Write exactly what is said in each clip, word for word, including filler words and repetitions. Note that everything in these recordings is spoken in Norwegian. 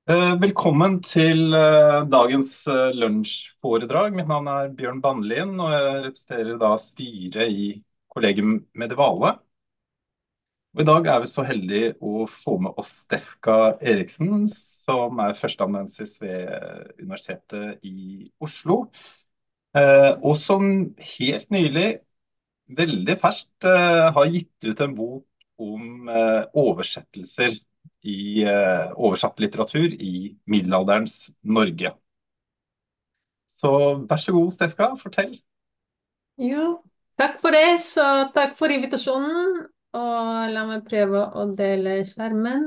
Eh, Velkommen til eh, dagens eh, lunsjforedrag. Mitt navn er Bjørn Bandlien, og jeg representerer da styret i Collegium Medivale. Og I dag er vi så heldige å få med oss Stefka Eriksen, som er førsteamanuensis ved Universitetet i Oslo, eh, og som helt nylig, veldig ferskt, eh, har gitt ut en bok om eh, oversettelser i eh, oversatt litteratur i middelalderens Norge. Så vær så god, Stefka, fortell. Jo, takk for det, så takk for invitasjonen. Og la meg prøve å dele skjermen.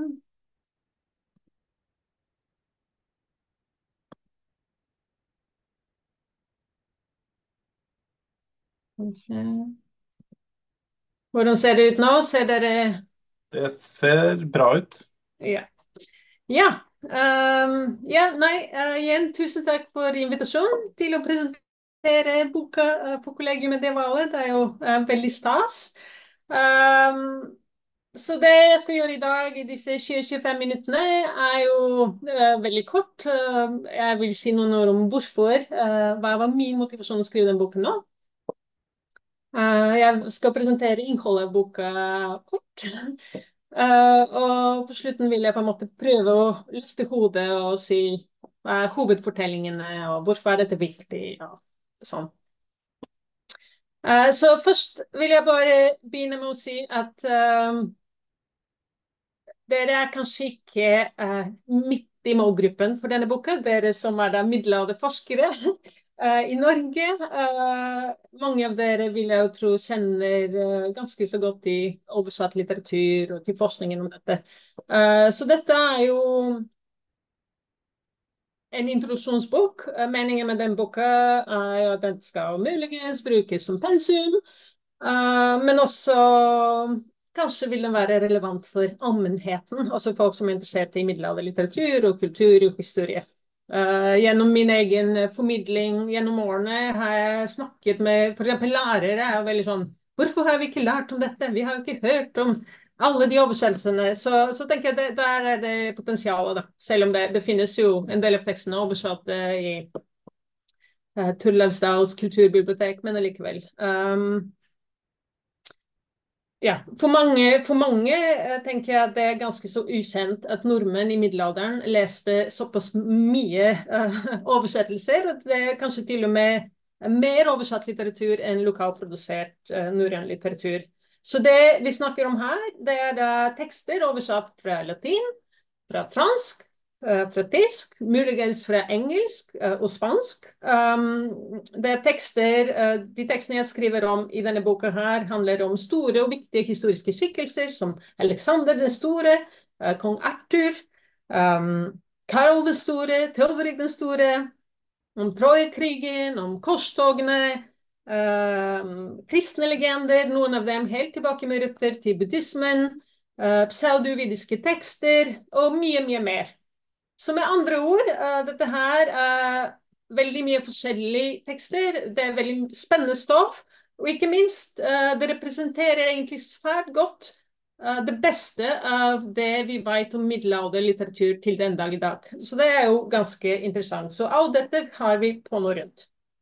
Skal vi se. Hvordan ser det ut nå? Ser dere? Det ser bra ut. Ja. Ja, ehm, ja nei, eh, igjen tusen takk for invitasjonen til å presentere boka eh, på Collegium Medievale. Det er jo eh, veldig stas. Ehm, så det jeg skal gjøre i dag i disse tjue til tjuefem minuttene, er jo eh, veldig kort. Eh, jeg vil si noen ord om hvorfor. eh, hva var min motivasjon å skrive den boken nå? Eh, jeg skal presentere innholdet av boka kort. Eh, og på slutten vil jeg på en måte prøve å løfte hodet og si hva er hovedfortellingene, og hvorfor er dette viktig, og sånn. Eh, så først vil jeg bare begynne med å si at eh, dere er kanskje ikke eh, midt i målgruppen for denne boka, dere som er da middelalderforskere eh, i Norge. Eh, mange av dere vil jeg jo tro kjenner eh, ganske så godt til oversatt litteratur og til forskningen om dette. Eh, så dette er jo en introduksjonsbok. Eh, Meningen med den boka er jo at den skal muligens brukes som pensum, eh, men også kanskje vil den være relevant for allmennheten, altså folk som er interessert i middelalderlitteratur og kultur og historie. Eh, gjennom min egen formidling gjennom årene har jeg snakket med for eksempel lærere. Er jo veldig sånn, hvorfor har vi ikke lært om dette? Vi har jo ikke hørt om alle de oversettelsene. Så, så tenker jeg det, der er det potensialet, da. Selv om det, det finnes jo en del av tekstene oversatt eh, i uh, Torleif Dahls kulturbibliotek, men allikevel. Um, ja, for mange, for mange eh, tenker jeg at det er ganske så ukjent at nordmenn i middelalderen leste såpass mye eh, oversettelser, og det er kanskje til og med mer oversatt litteratur enn lokalprodusert uh, norrøn litteratur. Så det vi snakker om her, det er da tekster oversatt fra latin, fra fransk, eh, fra tysk, muligens fra engelsk eh, og spansk. Um, det er tekster, eh, de tekstene jeg skriver om i denne boka her, handler om store og viktige historiske skikkelser, som Alexander den store, eh, kong Arthur, um, Karol den store, Theodorik den store, om Trojakrigen, om korstogene, um, kristne legender, noen av dem helt tilbake med røtter til buddhismen, uh, pseudovidiske tekster og mye, mye mer. Så med andre ord, uh, dette her er veldig mye forskjellige tekster. Det er veldig spennende stoff. Og ikke minst, uh, det representerer egentlig svært godt uh, det beste av det vi vet om middelalderlitteratur til den dag i dag. Så det er jo ganske interessant. Så alt dette har vi på noe rundt.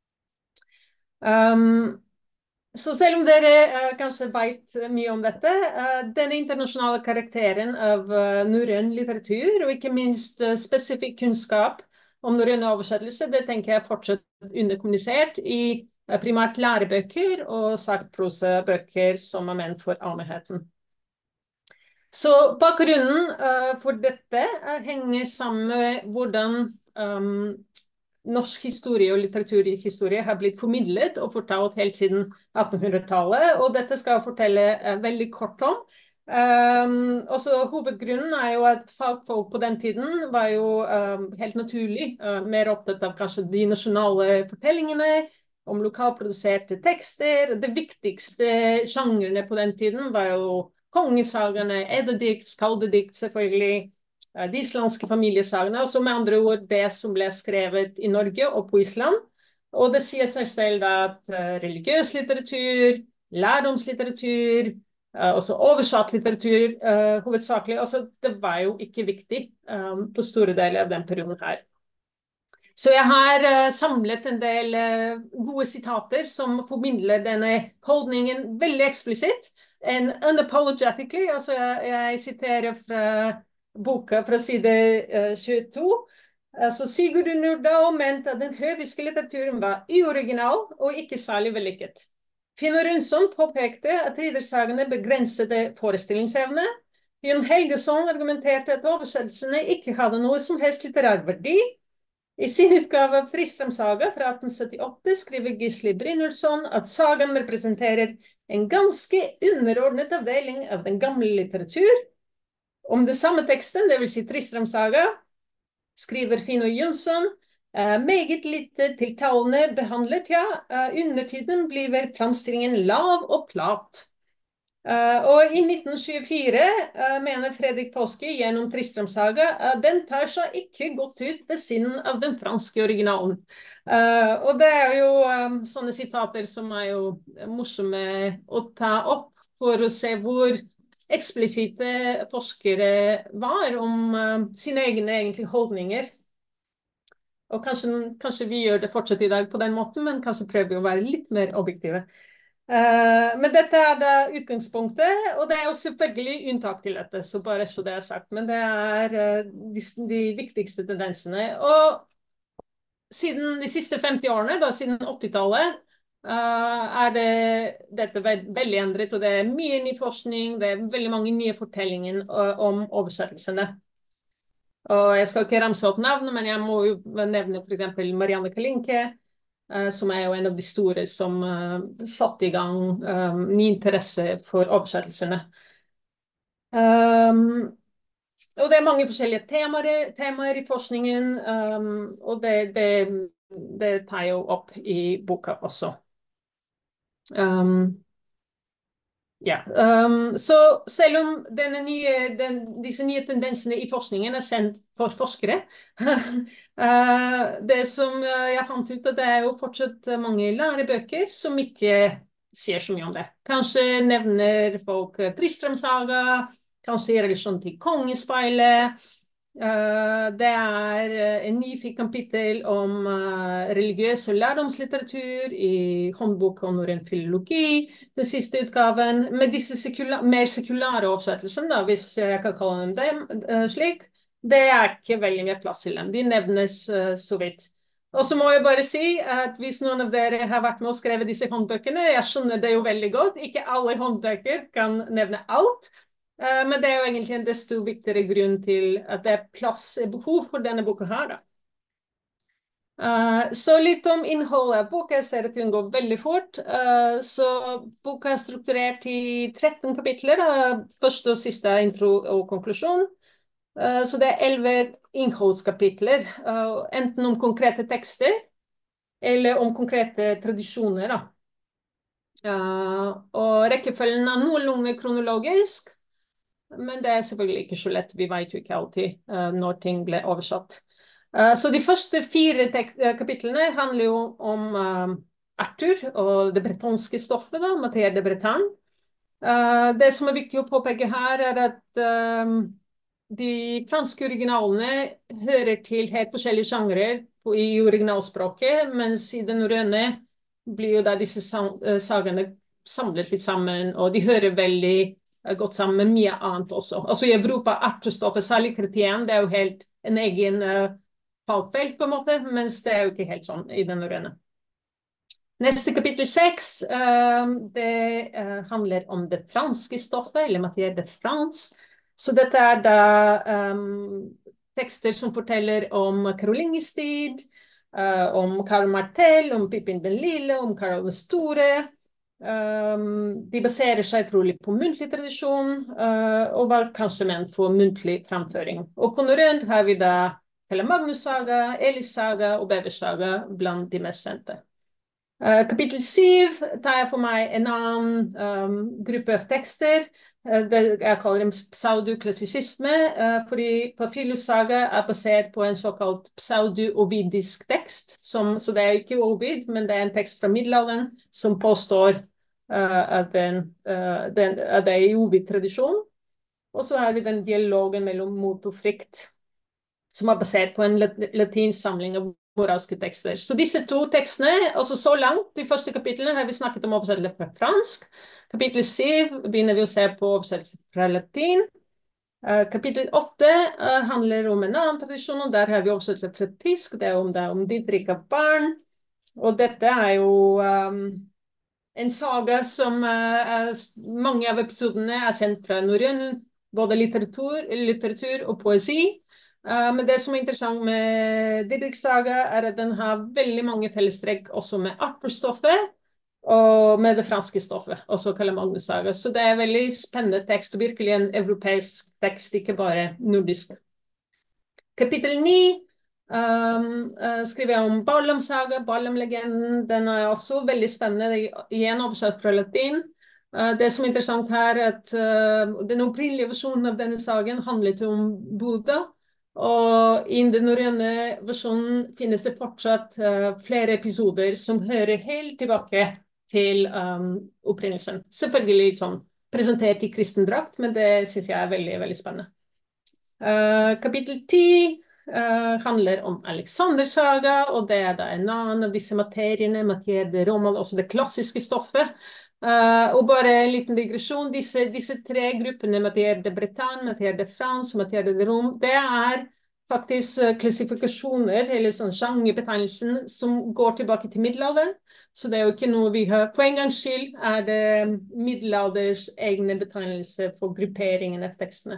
Um, så selv om dere uh, kanskje vet mye om dette, uh, denne internasjonale karakteren av uh, norrøn litteratur, og ikke minst uh, spesifikk kunnskap om norrøne oversettelser, det tenker jeg fortsatt underkommunisert i uh, primært lærebøker og sakprosabøker som er ment for allmennheten. Så bakgrunnen uh, for dette uh, henger sammen med hvordan um, norsk historie og litteraturhistorie har blitt formidlet og fortalt helt siden attenhundretallet, og dette skal jeg fortelle uh, veldig kort om. Um, også hovedgrunnen er jo at fagfolk på den tiden var jo um, helt naturlig uh, mer opptatt av kanskje de nasjonale fortellingene, om lokalproduserte tekster. Det viktigste sjangrene på den tiden var jo kongesagene, eddedikt, skaldedikt selvfølgelig, eh, de islandske familiesagene, og så med andre ord det som ble skrevet i Norge og på Island. Og det sier seg selv da at uh, religiøs litteratur, lærdomslitteratur, uh, også oversatt litteratur uh, hovedsakelig. Altså, det var jo ikke viktig um, på store deler av den perioden her. Så jeg har uh, samlet en del uh, gode sitater som formidler denne holdningen veldig eksplisitt. And unapologetically, altså jeg, jeg siterer fra boka fra side uh, tjueto. Altså Sigurd Nordal mente at den høviske litteraturen var uoriginal og ikke særlig vellykket. Finn Rønson påpekte at riddersagene begrensede forestillingsevne. Jon Helgeson argumenterte at oversettelsene ikke hadde noe som helst litterær verdi. I sin utgave av Tristram Saga fra atten syttiåtte skriver Gisli Brynjolfsson at sagaen representerer en ganske underordnet avdeling av den gamle litteratur. Om det samme teksten, det vil si Tristram Saga, skriver Finn Jonsson, uh, meget lite tiltalende behandlet, ja, uh, undertiden blir framstillingen lav og plat. Uh, og i nitten tjuefire uh, mener Fredrik Påske gjennom Tristram Saga at uh, den tar seg ikke godt ut ved siden av den franske originalen. Uh, og det er jo um, sånne sitater som er jo morsomme å ta opp for å se hvor eksplisitte forskere var om uh, sine egne egentlig holdninger. Og kanskje, kanskje vi gjør det fortsatt i dag på den måten, men kanskje prøver vi å være litt mer objektive. Uh, men dette er da utgangspunktet, og det er jo selvfølgelig unntak til dette, så bare så det er sagt, men det er uh, de, de viktigste tendensene. Og siden de siste femti årene, da siden åttitallet, uh, er det dette ve veldig endret, og det er mye ny forskning, det er veldig mange nye fortellinger uh, om oversettelsene. Og jeg skal ikke ramse opp navn, men jeg må jo nevne for eksempel Marianne Kalinke, Uh, som er jo en av de store som uh, satte i gang um, ny interesse for oversettelsene. Um, og det er mange forskjellige temaer, temaer i forskningen, um, og det, det, det tar jeg jo opp i boka også. Um, ja, um, så selv om denne nye, den, disse nye tendensene i forskningen er kjent for forskere, uh, det som jeg fant ut at det er jo fortsatt mange lærebøker som ikke sier så mye om det. Kanskje nevner folk Tristram Saga, kanskje i relasjon til Kongespeilet. Uh, det er en ny kapittel om uh, religiøs og lærdomslitteratur i håndbok om norrøn filologi, den siste utgaven, med disse sekula mer sekulære oversettelsene, da, hvis jeg kan kalle dem det, uh, slik. Det er ikke veldig mye plass til dem. De nevnes uh, så vidt. Og så må jeg bare si at hvis noen av dere har vært med å skrive disse håndbøkene, jeg skjønner det jo veldig godt, ikke alle håndbøker kan nevne alt. Uh, men det er jo egentlig en desto viktigere grunn til at det er plass og behov for denne boka her, da. Uh, så litt om innholdet av boka. Jeg ser at den går veldig fort. Uh, så boka er strukturert i tretten kapitler. Uh, første og siste er intro og konklusjon. Uh, så det er elleve innholdskapitler, uh, enten om konkrete tekster eller om konkrete tradisjoner, da. Uh, og rekkefølgen er noenlunde kronologisk. Men det er selvfølgelig ikke så lett. Vi vet jo ikke alltid uh, når ting ble oversatt. Uh, så de første fire kapitlene handler jo om uh, Arthur og det bretonske stoffet, da, Matière de Bretagne. Uh, det som er viktig å påpeke her, er at uh, de franske originalene hører til helt forskjellige sjangrer i originalspråket, mens i den norrøne blir jo da disse sagene samlet litt sammen, og de hører veldig gått sammen med mye annet også. Altså i Europa, Arthur-stoffet, særlig Chrétien, det er jo helt en egen uh, fagfelt på en måte, mens det er jo ikke helt sånn i den norrøne. Neste kapittel seks, uh, det uh, handler om det franske stoffet, eller Matière de France. Så dette er da um, tekster som forteller om Karolinges tid, uh, om Karl Martel, om Pippin den Lille, om Karl den Store. Um, de baserer seg trolig på muntlig tradisjon, uh, og var kanskje ment for muntlig framføring. Og på norrønt har vi da Pelle Magnus Saga, Elis Saga og Bevers Saga blant de mest kjente. Uh, kapittel syv tar jeg for meg en annen um, gruppe av tekster. Uh, det, jeg kaller dem pseudoklassisisme, uh, fordi Papyrus Saga er basert på en såkalt pseudo-ovidisk tekst, som, så det er ikke Ovid, men det er en tekst fra middelalderen som påstår uh, av, den, uh, den, av det i hovedtradisjon. Og så har vi den dialogen mellom mot og frykt, som er basert på en latinsk samling av moralske tekster. Så disse to tekstene, altså så langt, de første kapitlene har vi snakket om oversettelse fra fransk. Kapittel syv begynner vi å se på oversettelse fra latin. Uh, kapittel åtte uh, handler om en annen tradisjon, og der har vi oversettelse fra tysk. Det er om, det er om Didrik av barn. Og dette er jo um, en saga som uh, er, mange av episodene er sendt fra norrøn, både litteratur, litteratur og poesi. Uh, men det som er interessant med Didriks saga, er at den har veldig mange fellestrekk også med Arthur-stoffet og med det franske stoffet, også kallet Magnus saga. Så det er veldig spennende tekst, og virkelig en europeisk tekst, ikke bare nordisk. Kapittel ni um, uh, skriver jeg om Barlam saga, Barlam-legenden. Den er også veldig spennende, igjen oversatt fra latin. Uh, det som er interessant her, er at uh, den opprinnelige versjonen av denne sagen handlet om Buddha. Og i den norrøne versjonen finnes det fortsatt uh, flere episoder som hører helt tilbake til um, opprinnelsen. Selvfølgelig sånn presentert i kristen drakt, men det synes jeg er veldig, veldig spennende. Uh, kapittel ti uh, handler om Alexanders saga, og det er da en annen av disse materiene, Matière de Roman, også det klassiske stoffet. Uh, og bare en liten digresjon, disse, disse tre gruppene, Matière de Bretagne, Matière de France, Matière de Rome, det er faktisk uh, klassifikasjoner, eller sånn sjangerbetegnelsen, som går tilbake til middelalderen. Så det er jo ikke noe vi har. For en gangs skyld er det middelalders egne betegnelser for grupperingen av tekstene.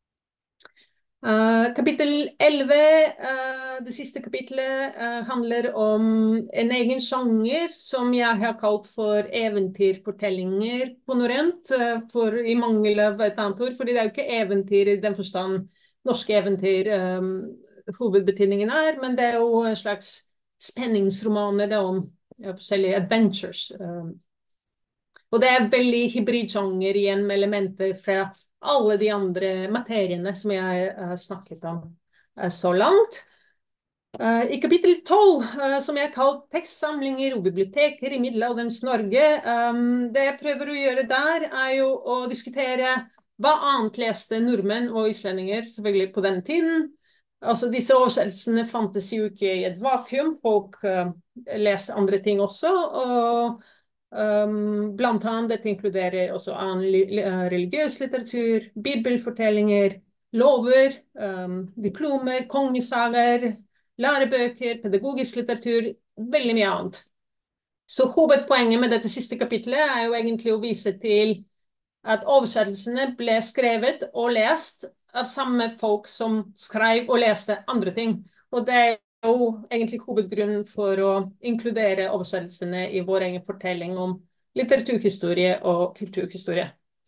Uh, kapittel elleve, uh, det siste kapitlet, uh, handler om en egen sjanger som jeg har kalt for eventyrfortellinger på norrønt, uh, for i mangel av et annet ord, fordi det er jo ikke eventyr i den forstand norske eventyr um, hovedbetydningen er, men det er jo en slags spenningsromaner det er om ja, forskjellige adventures. Um. Og det er veldig hybridsjanger igjen med elementer fra alle de andre materiene som jeg har snakket om uh, så langt. Uh, I kapittel tolv, uh, som jeg har kalt tekstsamlinger og biblioteker i middelalderens Norge, um, det jeg prøver å gjøre der er jo å diskutere hva annet leste nordmenn og islendinger selvfølgelig på den tiden. Altså disse oversettelsene fantes jo ikke i et vakuum, folk uh, leste andre ting også, og Um, blant annet dette inkluderer også annen religiøs litteratur, bibelfortellinger, lover, um, diplomer, kongesagaer, lærebøker, pedagogisk litteratur, veldig mye annet. Så hovedpoenget med dette siste kapitlet er jo egentlig å vise til at oversettelsene ble skrevet og lest av samme folk som skrev og leste andre ting. Og det er jo egentlig hovedgrunnen for å inkludere oversettelsene i vår egen fortelling om litteraturhistorie og kulturhistorie.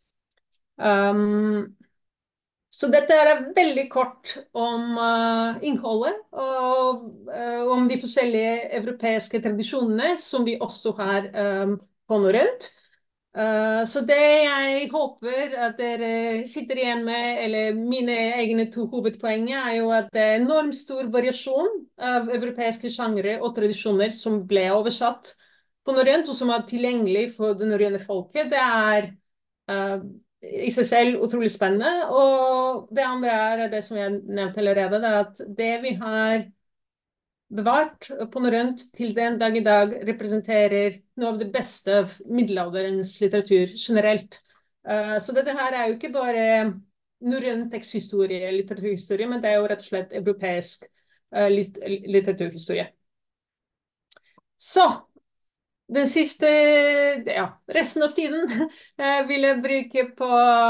Um, så dette er veldig kort om uh, innholdet og uh, om de forskjellige europeiske tradisjonene som vi også har um, på norrønt. Uh, så det jeg håper at dere sitter igjen med, eller mine egne to hovedpoenger, er jo at det er enormt stor variasjon av europeiske sjangre og tradisjoner som ble oversatt på norrønt, og som er tilgjengelig for det norrøne folket. Det er uh, i seg selv utrolig spennende, og det andre er det som jeg nevnte allerede, det er at det vi har bevart på norrønt til den dag i dag representerer noe av det beste av middelalderens litteratur generelt. Uh, så dette her er jo ikke bare norrøn teksthistorie, litteraturhistorie, men det er jo rett og slett europeisk uh, litt, litteraturhistorie. Så, den siste, ja, resten av tiden uh, vil jeg bruke på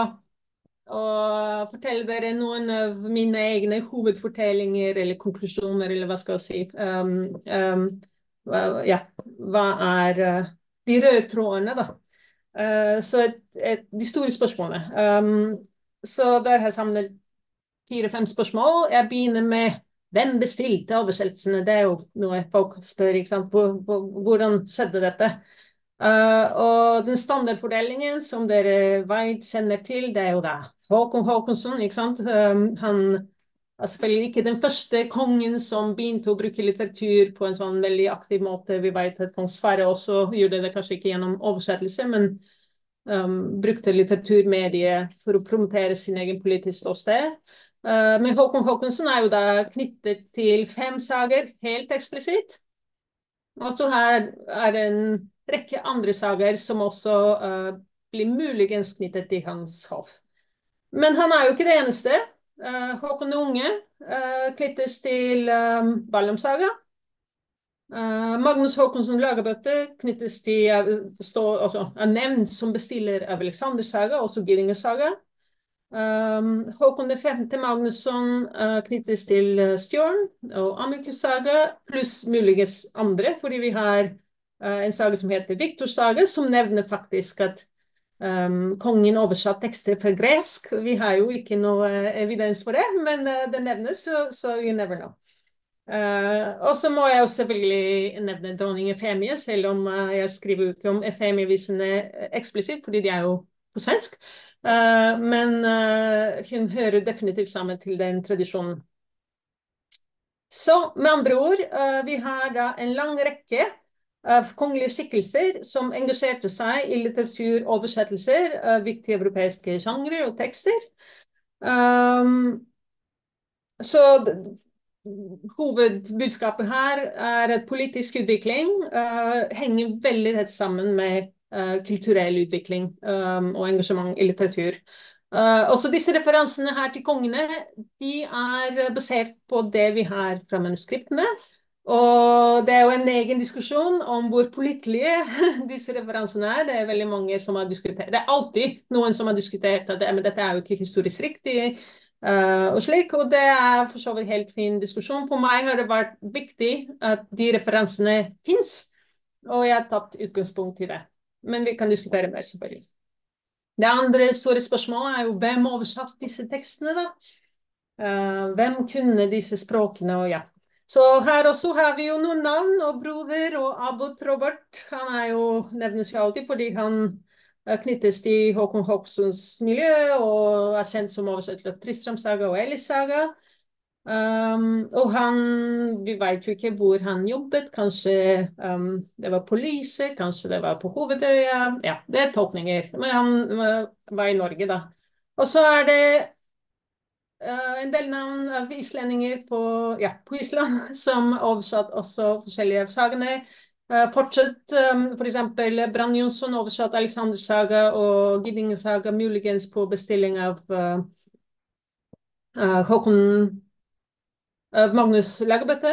og fortelle dere noen av mine egne hovedfortellinger eller konklusjoner, eller hva skal jeg si. Um, um, ja, hva er uh, de røde trådene, da? Uh, så et, et, de store spørsmålene. Um, så der har jeg samlet fire-fem spørsmål. Jeg begynner med hvem bestilte oversettelsene? Det er jo noe folk spør, ikke sant? Hvordan skjedde dette? Uh, og den standardfordelingen som dere vet, kjenner til, det er jo da Håkon Håkonsson, ikke sant? Um, han er selvfølgelig ikke den første kongen som begynte å bruke litteratur på en sånn veldig aktiv måte. Vi vet at kong Sverre også gjorde det, kanskje ikke gjennom oversettelse, men um, brukte litteraturmediet for å promotere sin egen politisk ståsted. Uh, men Håkon Håkonsson er jo da knyttet til fem sager, helt eksplisitt. Og så her er det en rekke andre sager som også uh, blir muligens knyttet til hans hoff. Men han er jo ikke det eneste. Uh, Håkon den unge uh, knyttes til um, Vallum-saga. Uh, Magnus Håkonsson Lagerbøtte knyttes til, uh, står, altså, er nevnt som bestiller av Alexanders saga, også Giddinges saga. Um, Håkon den femte Magnusson uh, knyttes til uh, Stjørn og Amicus saga, pluss muligens andre, fordi vi har uh, en saga som heter Viktors saga, som nevner faktisk at um, kongen oversatt tekster fra gresk. Vi har jo ikke noe uh, evidens for det, men uh, det nevnes, så so, so you never know. Uh, og så må jeg jo selvfølgelig nevne dronning Efemie, selv om uh, jeg skriver ikke om Efemie-visene eksplisitt, fordi de er jo på svensk. Uh, men uh, hun hører definitivt sammen til den tradisjonen. Så med andre ord, uh, vi har da en lang rekke av kongelige skikkelser som engasjerte seg i litteraturoversettelser av viktige europeiske sjangre og tekster. Um, så hovedbudskapet her er at politisk utvikling uh, henger veldig tett sammen med uh, kulturell utvikling um, og engasjement i litteratur. Uh, også disse referansene her til kongene, de er basert på det vi har fra manuskriptene. Og det er jo en egen diskusjon om hvor pålitelige disse referansene er. Det er veldig mange som har diskutert. Det er alltid noen som har diskutert at det, men dette er jo ikke historisk riktig. Uh, og slik, og det er for så vidt helt fin diskusjon. For meg har det vært viktig at de referansene finnes, og jeg har tatt utgangspunkt i det. Men vi kan diskutere mer, selvfølgelig. Det andre store spørsmålet er jo hvem oversatt disse tekstene da? Uh, hvem kunne disse språkene, og ja. Så her også har vi jo noen navn, og broder og abbot Robert, han er jo, nevnes jo alltid fordi han knyttes til Håkon Håkonssons miljø og er kjent som oversetter av Tristram saga og Elis saga. Um, og han, vi vet jo ikke hvor han jobbet, kanskje um, det var på Lyse, kanskje det var på Hovedøya, ja, det er tolkninger, men han uh, var i Norge da. Og så er det uh, en del navn av islendinger på, ja, på Island, som oversatt også forskjellige av sagene. Uh, fortsatt, um, for eksempel Brann Jonsson oversatt Alexanders saga og Giddingens saga muligens på bestilling av uh, uh, Håkon uh, Magnus Lagerbøtte.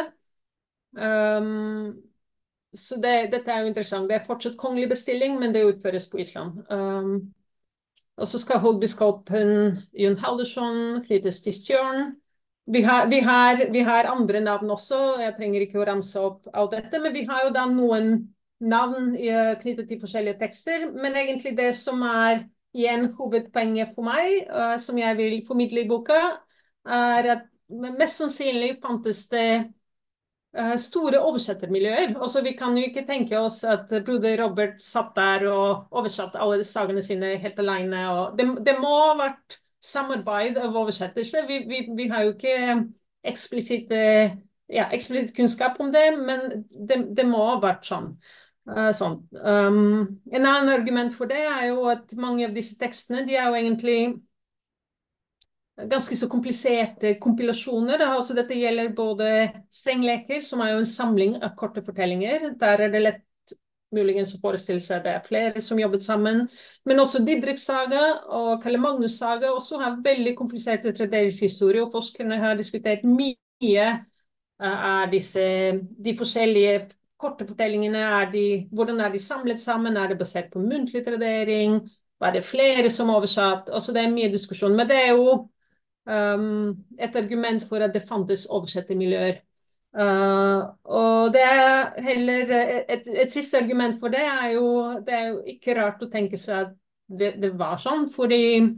Um, så det, dette er jo interessant. Det er fortsatt kongelig bestilling, men det utføres på Island. Um, og så skal hovedbiskopen Jon Haldursson knyttes til Stjørn. Vi har, vi, har, vi har andre navn også, jeg trenger ikke å ramse opp alt dette, men vi har jo da noen navn knyttet til forskjellige tekster, men egentlig det som er igjen hovedpoenget for meg, uh, som jeg vil formidle i boka, er at mest sannsynlig fantes det uh, store oversettermiljøer. Også vi kan jo ikke tenke oss at broder Robert satt der og oversatte alle sagene sine helt alene, og det, det må ha vært samarbeid av oversettelse. Vi, vi, vi har jo ikke eksplisitt, ja, eksplisitt kunnskap om det, men det, det må ha vært sånn. Uh, sånn. Um, en annen argument for det er jo at mange av disse tekstene, de er jo egentlig ganske så kompliserte kompilasjoner. Da. Altså, dette gjelder både Strengleker, som er jo en samling av korte fortellinger. Der er det lett muligens å forestille seg det er flere som jobbet sammen, men også Didriks saga og Kalle Magnus saga også har veldig kompliserte tredjedelshistorier, og forskerne har diskutert mye er disse, de forskjellige korte fortellingene, er de, hvordan er de samlet sammen, er det basert på muntlig tradering, var det flere som oversatt, også det er mye diskusjon, men det er jo um, et argument for at det fantes oversettermiljøer. Uh, og det er heller et, et siste argument for det er jo det er jo ikke rart å tenke seg at det, det var sånn, fordi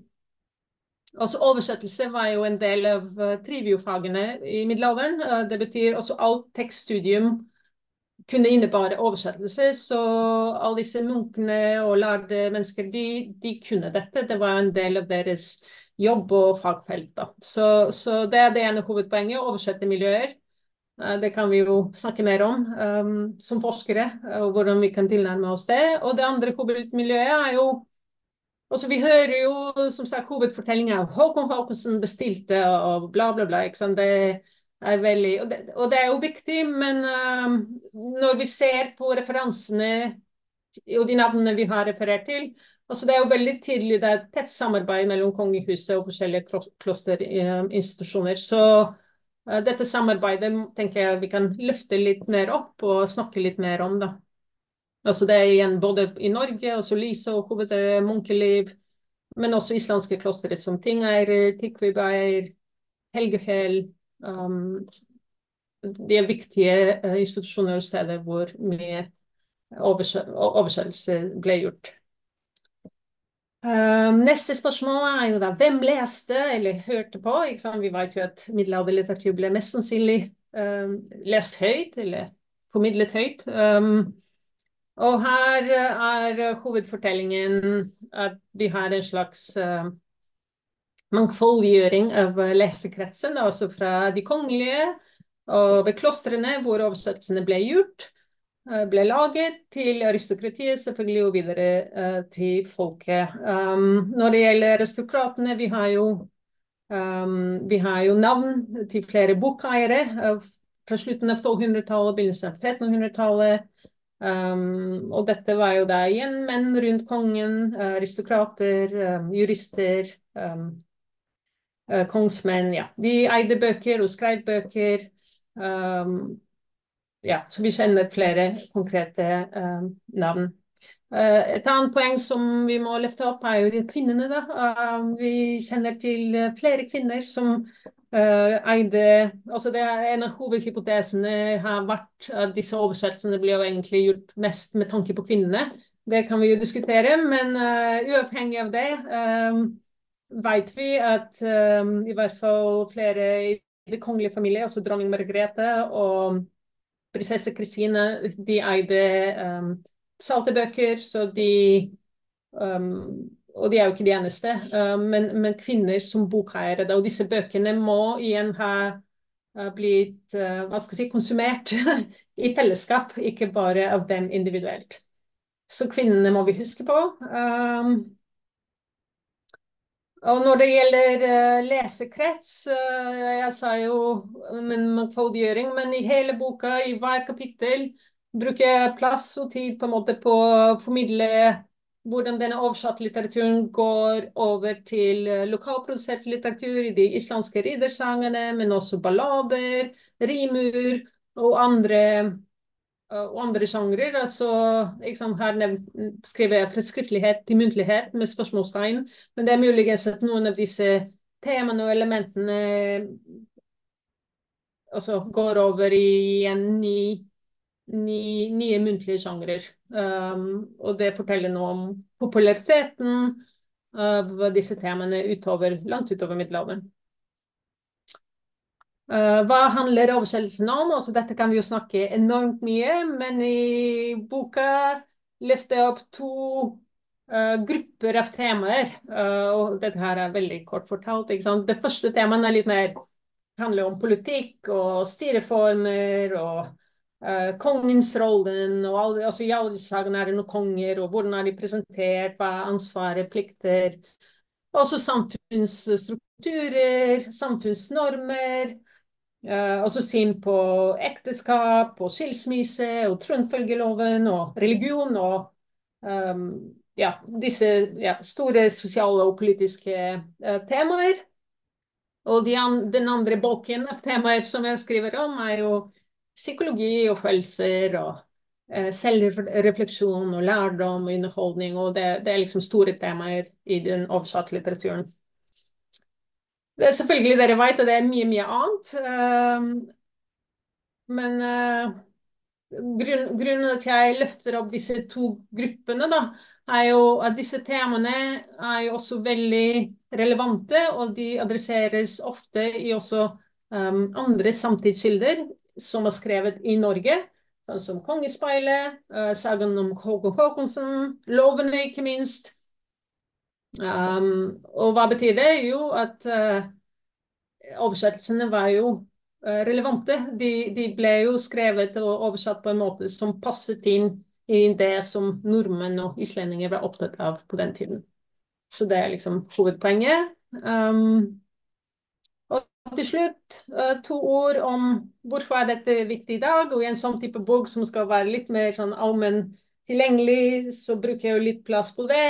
også oversettelse var jo en del av uh, triviofagene i middelalderen. Uh, det betyr også alt tekststudium kunne innebære oversettelse, så alle disse munkene og lærde mennesker, de, de kunne dette. Det var en del av deres jobb og fagfelt. Da. Så, så det er det ene hovedpoenget, å oversette miljøer. Eh, Det kan vi jo snakke mer om um, som forskere, og hvordan vi kan tilnærme oss det. Og det andre hovedmiljøet er jo altså Vi hører jo som sagt hovedfortellingen av Håkon Håkonsen bestilte og bla, bla, bla. Ikke sant? Det er veldig, og, det, og det er jo viktig, men um, når vi ser på referansene og de navnene vi har referert til altså Det er jo veldig tydelig det er et tett samarbeid mellom kongehuset og forskjellige klo- klosterinstitusjoner. Så uh, dette samarbeidet tenker jeg vi kan løfte litt mer opp og snakke litt mer om. da. Altså Det er igjen både i Norge, også Lise og hovedet Munkeliv, men også islandske klostre som Tingeirer, Tikvibeir, Helgefjell. Um, de er viktige uh, institusjoner og steder hvor mye oversø- oversettelse ble gjort. Um, neste spørsmål er jo da hvem leste eller hørte på? Ikke sant? Vi vet jo at middelalderlitteratur ble mest sannsynlig um, lest høyt eller formidlet høyt. Um, og her uh, er hovedfortellingen at vi har en slags uh, mangfoldiggjøring av uh, lesekretsen, altså fra de kongelige og ved klostrene hvor oversettelsene ble gjort, uh, ble laget, til aristokratiet selvfølgelig, og videre uh, til folket. Um, når det gjelder aristokratene, vi har jo, um, vi har jo navn til flere bokeiere uh, fra slutten av tolvhundretallet, begynnelsen av trettenhundretallet. Um, og dette var jo da igjen menn rundt kongen, uh, aristokrater, um, jurister, um, uh, kongsmenn. Ja. De eide bøker og skrev bøker. Um, ja, så vi kjenner flere konkrete um, navn. Uh, et annet poeng som vi må løfte opp, er jo de kvinnene. da. Uh, vi kjenner til uh, flere kvinner som uh, eide altså det er En av hovedhypotesene har vært at disse oversettelsene ble jo egentlig gjort mest med tanke på kvinnene. Det kan vi jo diskutere, men uh, uavhengig av det um, vet vi at um, i hvert fall flere i det kongelige familie, altså dronning Margrethe og prinsesse Kristine, de eide um, saltebøker, så de um, og de er jo ikke de eneste, um, men, men kvinner som bokeiere. Og disse bøkene må igjen ha uh, blitt uh, hva skal jeg si, konsumert i fellesskap, ikke bare av dem individuelt. Så kvinnene må vi huske på. Um, og når det gjelder uh, lesekrets, uh, jeg sa jo en mangfoldiggjøring, men i hele boka, i hver kapittel, bruker jeg plass og tid på en måte på å formidle hvordan denne oversatte litteraturen går over til uh, lokalprodusert litteratur i de islandske riddersangene, men også ballader, rimur og andre og andre sjangrer. Altså, liksom, her nevnt, skriver jeg fra skriftlighet til muntlighet med spørsmålstegn, men det er muligens at noen av disse temaene og elementene altså, går over i en ny, ny, nye muntlige sjangrer. Um, og det forteller noe om populariteten av disse temaene utover, langt utover middelalderen. Uh, hva handler oversettelsen om? Altså, dette kan vi jo snakke enormt mye, men i boka løfter jeg opp to uh, grupper av temaer. Uh, og dette her er veldig kort fortalt. Ikke sant? Det første temaet er litt mer handler om politikk og styreformer og uh, kongens rollen. Og alle, altså, I alle disse sakene er det noen konger, og hvordan er de presentert, hva er ansvaret, plikter. Også samfunnsstrukturer, samfunnsnormer. Uh, også syn på ekteskap og skilsmisse og tronfølgeloven og religion og um, ja, disse ja, store sosiale og politiske uh, temaer. Og de an den andre bolken av temaer som jeg skriver om, er jo psykologi og følelser og uh, selvrefleksjon og lærdom og underholdning, og det, det er liksom store temaer i den oversatte litteraturen. Det er selvfølgelig dere vet at det er mye, mye annet. Um, men uh, grunn, grunnen til at jeg løfter opp disse to gruppene, da, er jo at disse temaene er jo også veldig relevante, og de adresseres ofte i også um, andre samtidskilder som er skrevet i Norge, sånn som Kongespeilet, uh, sagaen om Håkon Håkonsen, lovene ikke minst. Um, og hva betyr det? Jo, at uh, oversettelsene var jo uh, relevante. De, de ble jo skrevet og oversatt på en måte som passet inn i det som nordmenn og islendinger var opptatt av på den tiden. Så det er liksom hovedpoenget. Um, og til slutt uh, to ord om hvorfor er dette viktig i dag, og i en sånn type bok som skal være litt mer sånn allmenn tilgjengelig, så bruker jeg jo litt plass på det.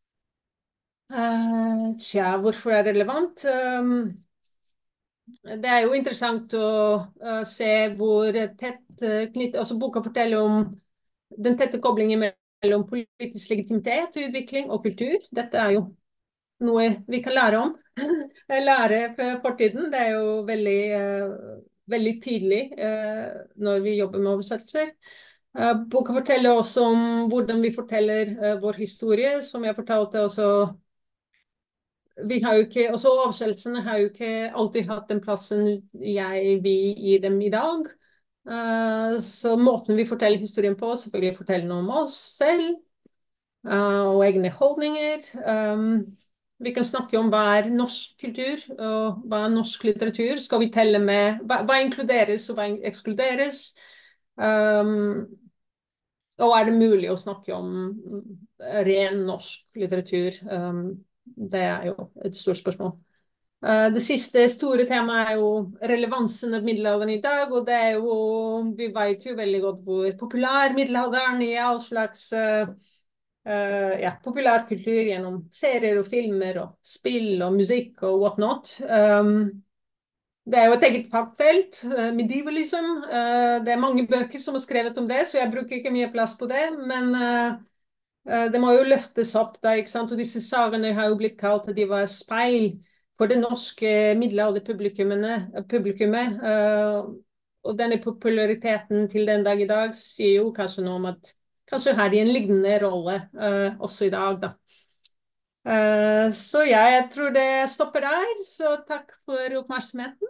Uh, tja, hvorfor er det relevant? Um, det er jo interessant å uh, se hvor tett uh, knytt, altså boka forteller om den tette koblingen mellom politisk legitimitet, utvikling og kultur. Dette er jo noe vi kan lære om. Lære fra fortiden. Det er jo veldig, uh, veldig tydelig uh, når vi jobber med oversettelser. Uh, boka forteller også om hvordan vi forteller uh, vår historie, som jeg fortalte også. Vi har jo ikke, også oversettelsene har jo ikke alltid hatt den plassen jeg vil gi dem i dag. Uh, så måten vi forteller historien på, selvfølgelig forteller noe om oss selv uh, og egne holdninger. Um, vi kan snakke om hva er norsk kultur og hva er norsk litteratur. Skal vi telle med hva, hva inkluderes og hva ekskluderes? Um, og er det mulig å snakke om ren norsk litteratur? Um, det er jo et stort spørsmål. Uh, det siste store temaet er jo relevansen av middelalderen i dag, og det er jo, vi vet jo veldig godt hvor populær middelalderen i all slags uh, uh, ja, populærkultur gjennom serier og filmer og spill og musikk og whatnot. Um, det er jo et eget fagfelt, uh, medievalism. Uh, det er mange bøker som er skrevet om det, så jeg bruker ikke mye plass på det, men uh, uh, det må jo løftes opp da, ikke sant? Og disse sagene har jo blitt kalt at de var speil for det norske middelalderpublikummet. Uh, og denne populariteten til den dag i dag sier jo kanskje noe om at kanskje har de en lignende rolle uh, også i dag, da. Uh, så ja, jeg tror det stopper der, så takk for oppmerksomheten.